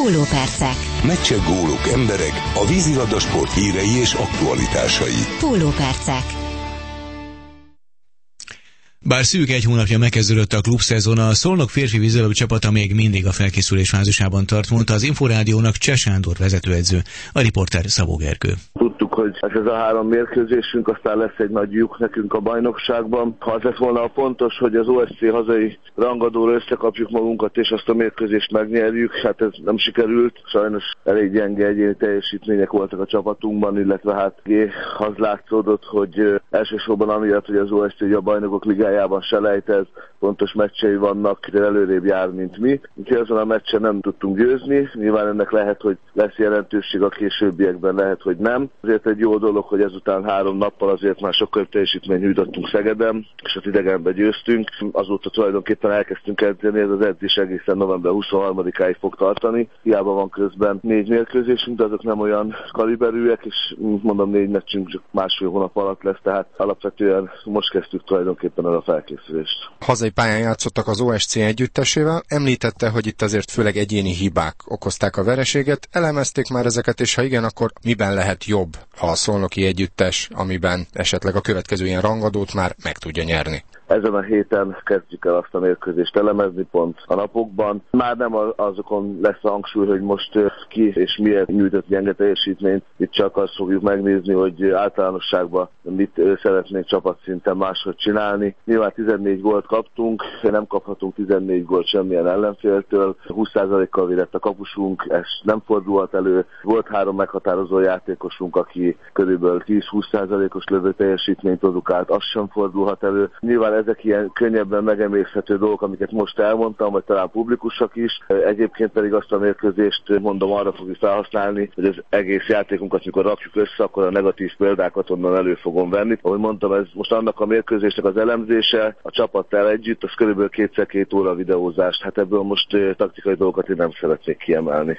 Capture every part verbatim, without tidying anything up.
Pólópercek. Meccsek, gólok, emberek, a vízilabda sport hírei és aktualitásai. Pólópercek. Bár szűk egy hónapja megkezdődött a klubszezon, a Szolnok férfi vízilabda csapata még mindig a felkészülés fázisában tart, mondta az Inforádiónak Cseh Sándor vezetőedző, a riporter Szabó Gergő. Tudtuk, hogy ez a három mérkőzésünk, aztán lesz egy nagy lyuk nekünk a bajnokságban. Ha az lett volna a fontos, hogy az o es cé hazai rangadóra összekapjuk magunkat, és azt a mérkőzést megnyerjük, hát ez nem sikerült. Sajnos elég gyenge egyéni teljesítmények voltak a csapatunkban, illetve hát az látszódott, hogy elsősorban amiatt, hogy az o es cé a bajnokok ligájában selejtez, pontos meccsei vannak, de előrébb jár, mint mi. Úgyhogy azon a meccsen nem tudtunk győzni. Nyilván ennek lehet, hogy lesz jelentőség a későbbiekben, lehet, hogy nem. Azért egy jó dolog, hogy ezután három nappal azért már sokkal teljesítményt nyújtottunk Szegeden, és az idegenbe győztünk. Azóta tulajdonképpen elkezdtünk edzeni, ez az edzés egészen november huszonharmadikáig fog tartani. Hiába van közben négy mérkőzésünk, de azok nem olyan kaliberűek, és mondom, négy meccsünk csak másfél hónap alatt lesz, tehát alapvetően most kezdtük tulajdonképpen el a felkészülést. Hazai pályán játszottak az o es cé együttesével, említette, hogy itt azért főleg egyéni hibák okozták a vereséget, elemezték már ezeket, és ha igen, akkor miben lehet jobb a szolnoki együttes, amiben esetleg a következő ilyen rangadót már meg tudja nyerni? Ezen a héten kezdjük el azt a mérkőzést elemezni pont a napokban. Már nem azokon lesz a hangsúly, hogy most ki és miért nyújtott gyenge teljesítményt. Itt csak azt fogjuk megnézni, hogy általánosságban mit szeretnénk csapatszinten máshogy csinálni. Nyilván tizennégy gólt kaptunk, nem kaphatunk tizennégy gólt semmilyen ellenféltől. húsz százalékkal védett a kapusunk, ez nem fordulhat elő. Volt három meghatározó játékosunk, aki körülbelül tíz-húsz százalékos lövő teljesítményt produkált, az sem fordulhat elő. Nyilván ezek ilyen könnyebben megemészhető dolgok, amiket most elmondtam, vagy talán publikusak is. Egyébként pedig azt a mérkőzést mondom, arra fogjuk felhasználni, hogy az egész játékunkat, mikor rakjuk össze, akkor a negatív példákat onnan elő fogom venni. Ahogy mondtam, ez most annak a mérkőzésnek az elemzése, a csapattal együtt, az körülbelül kétszer két óra videózást. Hát ebből most taktikai dolgokat én nem szeretnék kiemelni.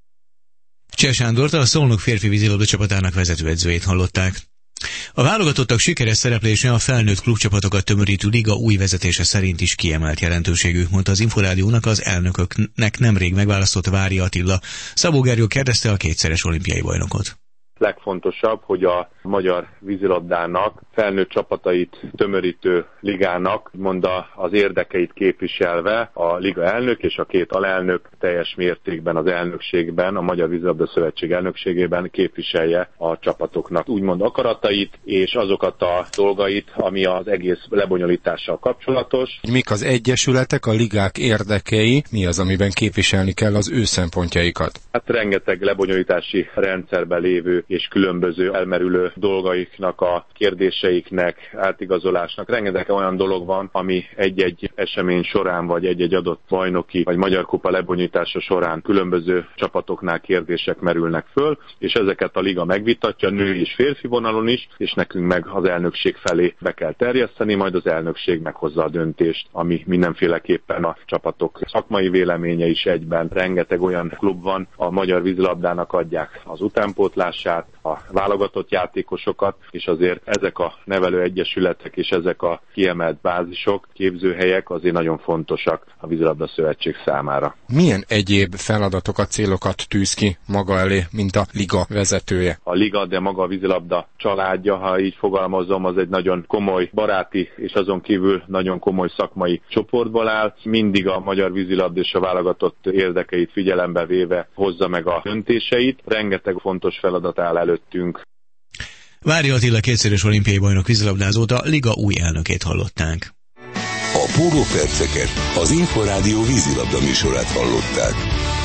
Cseh Sándort, a Szolnok férfi vízilabda csapatának vezetőedzőjét hallották. A válogatottak sikeres szereplése a felnőtt klubcsapatokat tömörítő liga új vezetése szerint is kiemelt jelentőségű, mondta az Inforádiónak az elnököknek nemrég megválasztott Vári Attila. Szabó Gergő kérdezte a kétszeres olimpiai bajnokot. Legfontosabb, hogy a magyar vízilabdának, felnőtt csapatait tömörítő ligának, mondta az érdekeit képviselve a liga elnök és a két alelnök teljes mértékben az elnökségben, a Magyar Vízilabda Szövetség elnökségében képviselje a csapatoknak úgymond akaratait és azokat a dolgait, ami az egész lebonyolítással kapcsolatos. Mik az egyesületek, a ligák érdekei, mi az, amiben képviselni kell az ő szempontjaikat? Hát rengeteg lebonyolítási rendszerben lévő és különböző elmerülő dolgaiknak, a kérdéseiknek, átigazolásnak. Rengeteg olyan dolog van, ami egy-egy esemény során, vagy egy-egy adott bajnoki, vagy magyar kupa lebonyítása során különböző csapatoknál kérdések merülnek föl, és ezeket a liga megvitatja, női és férfi vonalon is, és nekünk meg az elnökség felé be kell terjeszteni, majd az elnökség meghozza a döntést, ami mindenféleképpen a csapatok szakmai véleménye is egyben. Rengeteg olyan klub van, a magyar vízilabdának adják az utánpótlását, a válogatott játékosokat, és azért ezek a nevelő egyesületek és ezek a kiemelt bázisok, képzőhelyek azért nagyon fontosak a Vízilabda Szövetség számára. Milyen egyéb feladatokat, célokat tűz ki maga elé, mint a liga vezetője? A liga, de maga a vízilabda családja, ha így fogalmazom, az egy nagyon komoly baráti és azon kívül nagyon komoly szakmai csoportból áll. Mindig a magyar vízilabda és a válogatott érdekeit figyelembe véve hozza meg a döntéseit. Rengeteg fontos feladat áll előttünk. Vári Attila kétszeres olimpiai bajnok vízilabdázót, a liga új elnökét hallották. A Pólóperceket, az Inforádió vízilabda műsorát hallották.